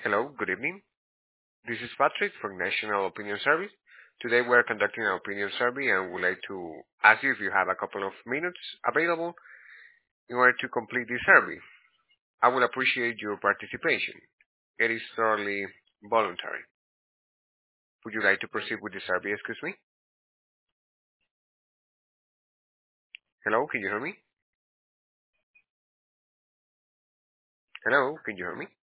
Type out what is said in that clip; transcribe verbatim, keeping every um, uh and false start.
Hello, good evening. This is Patrick from National Opinion Service. Today we are conducting an opinion survey and would like to ask you if you have a couple of minutes available in order to complete this survey. I would appreciate your participation. It is thoroughly voluntary. Would you like to proceed with the survey, excuse me? Hello, can you hear me? Hello, can you hear me?